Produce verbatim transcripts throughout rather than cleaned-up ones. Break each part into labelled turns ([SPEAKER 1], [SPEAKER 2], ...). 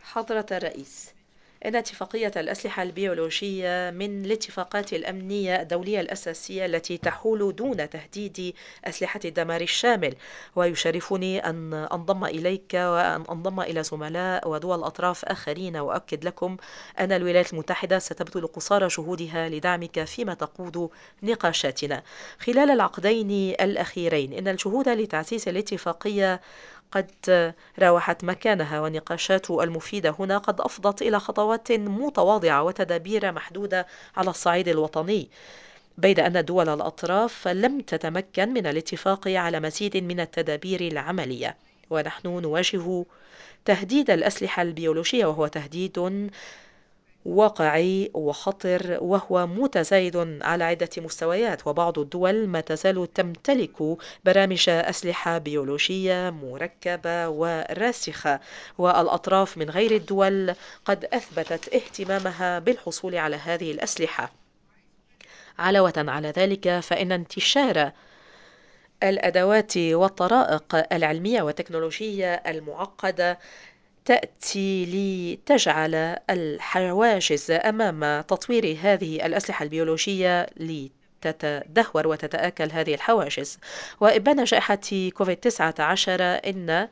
[SPEAKER 1] حضرة الرئيس، إن اتفاقية الأسلحة البيولوجية من الاتفاقات الأمنية الدولية الأساسية التي تحول دون تهديد أسلحة الدمار الشامل، ويشرفني أن أنضم إليك وأن أنضم إلى زملاء ودول أطراف آخرين وأؤكد لكم أن الولايات المتحدة ستبذل قصارى جهودها لدعمك فيما تقود نقاشاتنا. خلال العقدين الأخيرين إن الجهود لتعزيز الاتفاقية قد راوحت مكانها، والنقاشات المفيدة هنا قد أفضت إلى خطوات متواضعة وتدابير محدودة على الصعيد الوطني، بيد أن دول الأطراف لم تتمكن من الاتفاق على مزيد من التدابير العملية. ونحن نواجه تهديد الأسلحة البيولوجية، وهو تهديد واقعي وخطر وهو متزايد على عدة مستويات، وبعض الدول ما تزال تمتلك برامج أسلحة بيولوجية مركبة وراسخة، والأطراف من غير الدول قد أثبتت اهتمامها بالحصول على هذه الأسلحة. علاوة على ذلك، فإن انتشار الأدوات والطرائق العلمية والتكنولوجية المعقدة تأتي لتجعل الحواجز أمام تطوير هذه الأسلحة البيولوجية لتتدهور وتتآكل هذه الحواجز. وإبان جائحة كوفيد تسعة عشر إن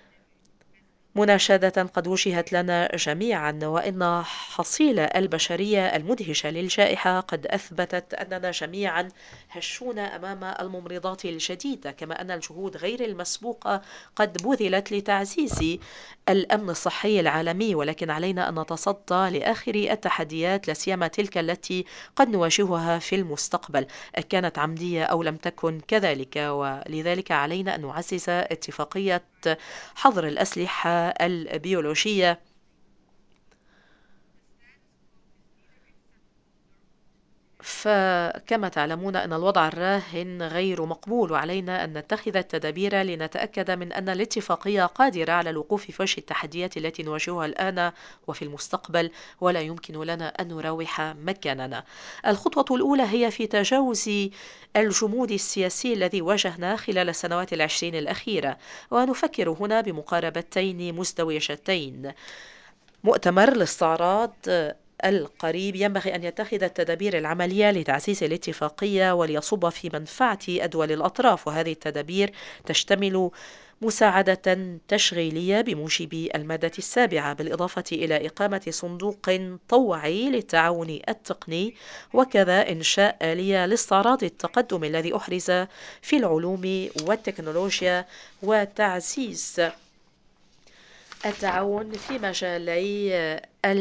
[SPEAKER 1] مناشدة قد وجهت لنا جميعا، وإن حصيلة البشرية المدهشة للجائحة قد أثبتت أننا جميعا هشون أمام الممرضات الجديدة، كما أن الجهود غير المسبوقة قد بذلت لتعزيز الأمن الصحي العالمي، ولكن علينا أن نتصدى لآخر التحديات، لاسيما تلك التي قد نواجهها في المستقبل، كانت عمدية أو لم تكن كذلك. ولذلك علينا أن نعزز اتفاقية حظر الأسلحة البيولوجية. فكما تعلمون أن الوضع الراهن غير مقبول، وعلينا أن نتخذ التدابير لنتأكد من أن الاتفاقية قادرة على الوقوف في وجه التحديات التي نواجهها الآن وفي المستقبل، ولا يمكن لنا أن نراوح مكاننا. الخطوة الأولى هي في تجاوز الجمود السياسي الذي واجهناه خلال السنوات العشرين الأخيرة، ونفكر هنا بمقاربتين مزدوجتين. مؤتمر الاستعراض القريب ينبغي أن يتخذ التدابير العملية لتعزيز الاتفاقية وليصب في منفعة أدول الأطراف، وهذه التدابير تشتمل مساعدة تشغيلية بموجب المادة السابعة، بالإضافة إلى إقامة صندوق طوعي للتعاون التقني، وكذا إنشاء آلية لاستعراض التقدم الذي أحرز في العلوم والتكنولوجيا، وتعزيز التعاون في مجالي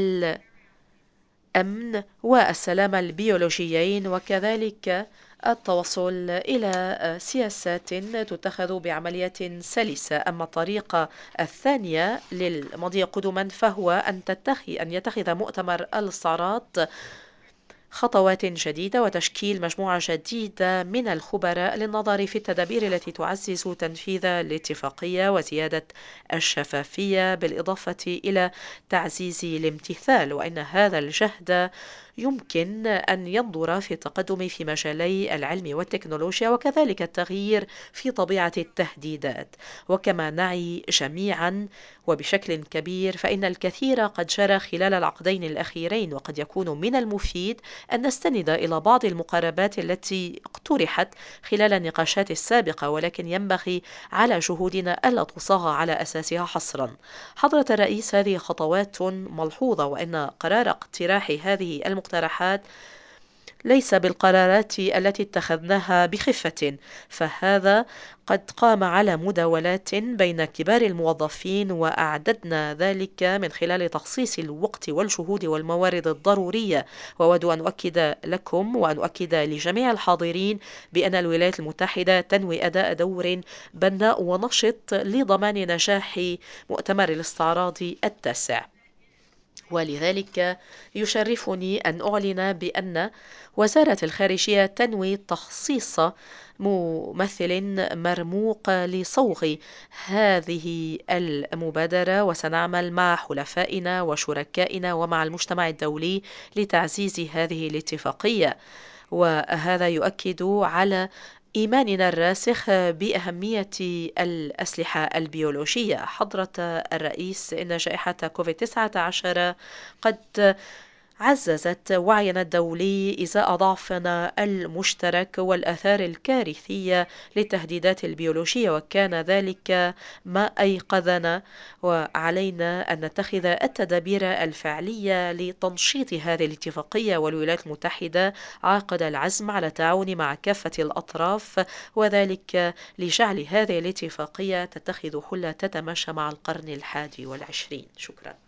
[SPEAKER 1] الأمن والسلامة البيولوجيين، وكذلك التوصل إلى سياسات تتخذ بعملية سلسة. أما الطريقة الثانية للمضي قدما فهو أن تتخذ أن يتخذ مؤتمر الاستعراض خطوات جديدة وتشكيل مجموعة جديدة من الخبراء للنظر في التدابير التي تعزز تنفيذ الاتفاقية وزيادة الشفافية، بالإضافة إلى تعزيز الامتثال. وإن هذا الجهد يمكن أن ينظر في التقدم في مجالي العلم والتكنولوجيا، وكذلك التغيير في طبيعة التهديدات. وكما نعي جميعا وبشكل كبير فإن الكثير قد جرى خلال العقدين الأخيرين، وقد يكون من المفيد أن نستند إلى بعض المقاربات التي اقترحت خلال النقاشات السابقة، ولكن ينبغي على جهودنا ألا تصاغ على أساسها حصرا. حضرة الرئيس، هذه خطوات ملحوظة، وإن قرار اقتراح هذه المقترحات ليس بالقرارات التي اتخذناها بخفة، فهذا قد قام على مداولات بين كبار الموظفين، وأعددنا ذلك من خلال تخصيص الوقت والجهود والموارد الضرورية. وأود أن أؤكد لكم وأن أؤكد لجميع الحاضرين بأن الولايات المتحدة تنوي أداء دور بناء ونشط لضمان نجاح مؤتمر الاستعراض التاسع. ولذلك يشرفني أن أعلن بأن وزارة الخارجية تنوي تخصيص ممثل مرموق لصوغ هذه المبادرة، وسنعمل مع حلفائنا وشركائنا ومع المجتمع الدولي لتعزيز هذه الاتفاقية. وهذا يؤكد على إيماننا الراسخ بأهمية الأسلحة البيولوجية. حضرة الرئيس، إن جائحة كوفيد تسعة عشر قد عززت وعينا الدولي إزاء ضعفنا المشترك والآثار الكارثية للتهديدات البيولوجية، وكان ذلك ما أيقظنا، وعلينا أن نتخذ التدابير الفعلية لتنشيط هذه الاتفاقية. والولايات المتحدة عاقد العزم على التعاون مع كافة الأطراف، وذلك لجعل هذه الاتفاقية تتخذ حلة تتماشى مع القرن الحادي والعشرين. شكرا.